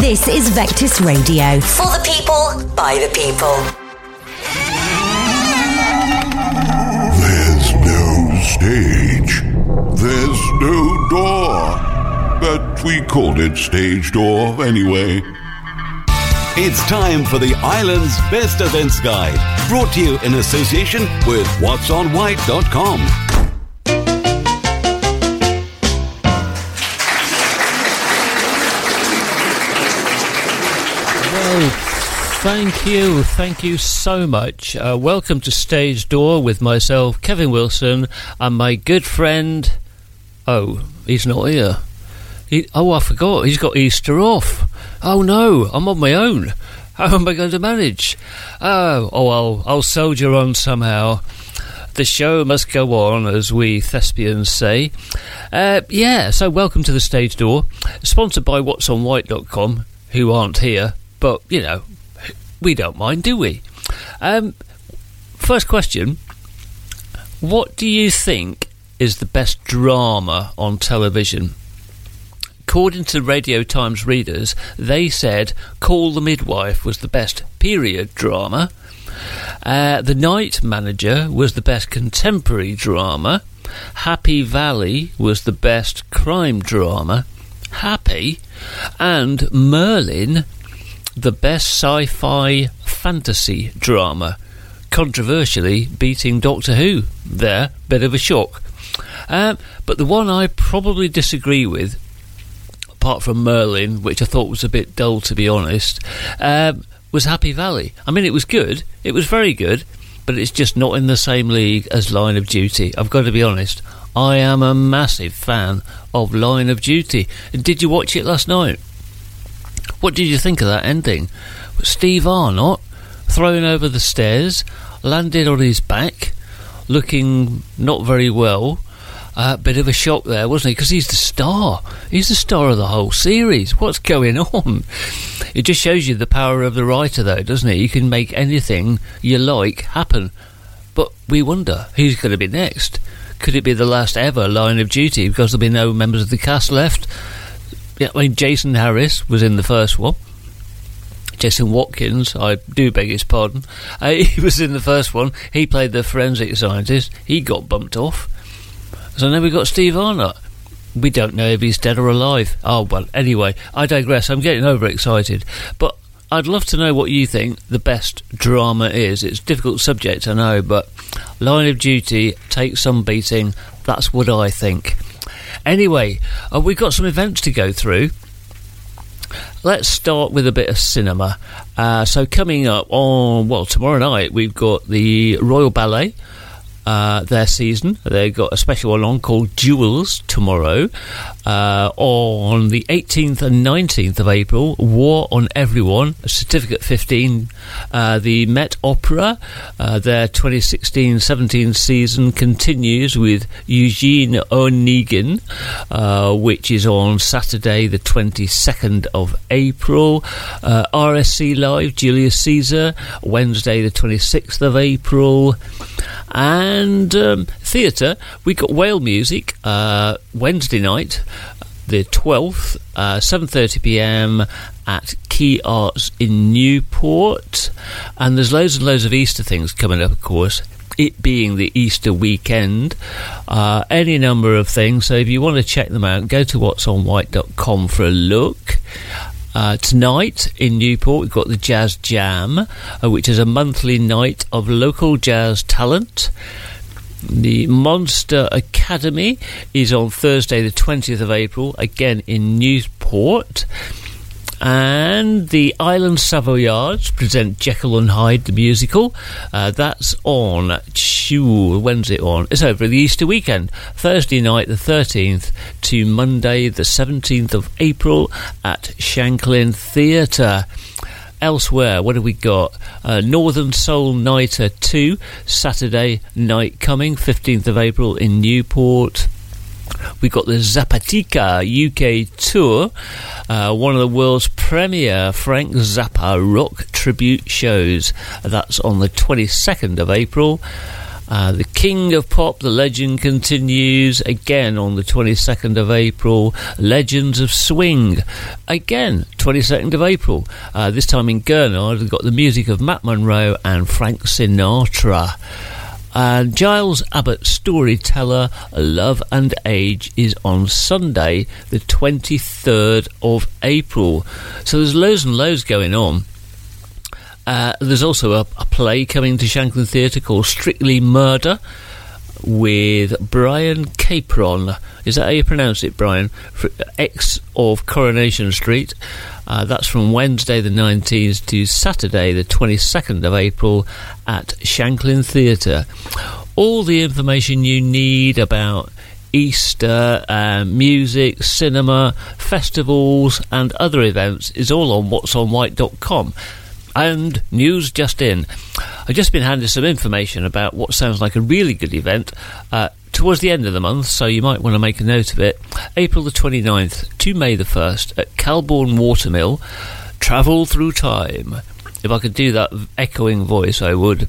This is Vectis Radio. For the people, by the people. There's no stage. There's no door. But we called it Stage Door anyway. It's time for the Island's Best Events Guide, brought to you in association with whatsonwhite.com. Well, thank you so much. Welcome to Stage Door with myself, Kevin Wilson, and my good friend... Oh, he's not here. I forgot, he's got Easter off. Oh no, I'm on my own. How am I going to manage? I'll soldier on somehow. The show must go on, as we thespians say. So welcome to the Stage Door, sponsored by whatsonwhite.com, who aren't here, but, you know, we don't mind, do we? First question, what do you think is the best drama on television? According to Radio Times readers, they said Call the Midwife was the best period drama. The Night Manager was the best contemporary drama. Happy Valley was the best crime drama. Happy. And Merlin, the best sci-fi fantasy drama. Controversially beating Doctor Who. There, bit of a shock. But the one I probably disagree with, apart from Merlin, which I thought was a bit dull to be honest, was Happy Valley. I mean, it was good, it was very good, but it's just not in the same league as Line of Duty. I've got to be honest, I am a massive fan of Line of Duty. Did you watch it last night? What did you think of that ending? Steve Arnott thrown over the stairs, landed on his back, looking not very well. Bit of a shock there, wasn't he? Because he's the star. He's the star of the whole series. What's going on? It just shows you the power of the writer, though, doesn't it? You can make anything you like happen. But we wonder who's going to be next. Could it be the last ever Line of Duty because there'll be no members of the cast left? Yeah, I mean, Jason Harris was in the first one. Jason Watkins, I do beg his pardon. He was in the first one. He played the forensic scientist. He got bumped off. So now we've got Steve Arnott. We don't know if he's dead or alive. Oh, well, anyway, I digress. I'm getting overexcited. But I'd love to know what you think the best drama is. It's a difficult subject, I know, but Line of Duty takes some beating. That's what I think. Anyway, we've got some events to go through. Let's start with a bit of cinema. So coming up on, tomorrow night, we've got the Royal Ballet. Their season. They've got a special one on called Jewels tomorrow. On the 18th and 19th of April, War on Everyone, Certificate 15, the Met Opera, their 2016-17 season continues with Eugene Onegin, which is on Saturday the 22nd of April. RSC Live, Julius Caesar, Wednesday the 26th of April. And theatre, we got Whale Music Wednesday night, the 12th, 7:30pm at Key Arts in Newport. And there's loads and loads of Easter things coming up, of course, it being the Easter weekend. Any number of things, so if you want to check them out, go to whatsonwhite.com for a look. Tonight in Newport we've got the Jazz Jam, which is a monthly night of local jazz talent. The Monster Academy is on Thursday the 20th of April, again in Newport. And the Island Savoyards present Jekyll and Hyde the musical. That's on when's it on? It's over the Easter weekend, Thursday night the 13th to Monday the 17th of April at Shanklin Theatre. Elsewhere, what have we got? Northern Soul Nighter 2, Saturday night coming, 15th of April in Newport. We've got the Zapatica UK tour, one of the world's premier Frank Zappa rock tribute shows. That's on the 22nd of April. The King of Pop, the legend continues again on the 22nd of April. Legends of Swing, again 22nd of April. This time in Gurnard, we've got the music of Matt Monro and Frank Sinatra. And Giles Abbott Storyteller, Love and Age, is on Sunday the 23rd of April. So there's loads and loads going on. There's also a play coming to Shanklin Theatre called Strictly Murder with Brian Capron. Is that how you pronounce it, Brian? Ex of Coronation Street. That's from Wednesday the 19th to Saturday the 22nd of April at Shanklin Theatre. All the information you need about Easter, music, cinema, festivals and other events is all on whatsonwhite.com. And news just in. I've just been handed some information about what sounds like a really good event towards the end of the month, so you might want to make a note of it. April the 29th to May the 1st at Calbourne Watermill, Travel Through Time. If I could do that echoing voice, I would.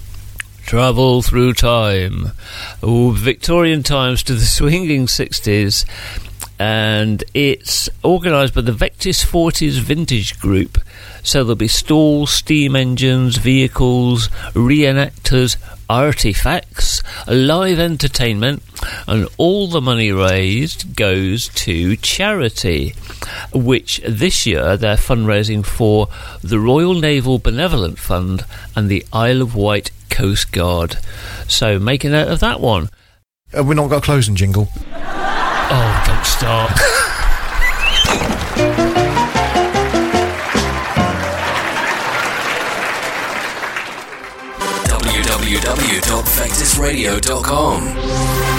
Travel Through Time. Victorian times to the swinging 60s. And it's organised by the Vectis 40s Vintage Group. So there'll be stalls, steam engines, vehicles, reenactors, artefacts, live entertainment, and all the money raised goes to charity, which this year they're fundraising for the Royal Naval Benevolent Fund and the Isle of Wight Coast Guard. So make a note of that one. Have we not got a closing jingle? Oh, don't start. www.vectisradio.com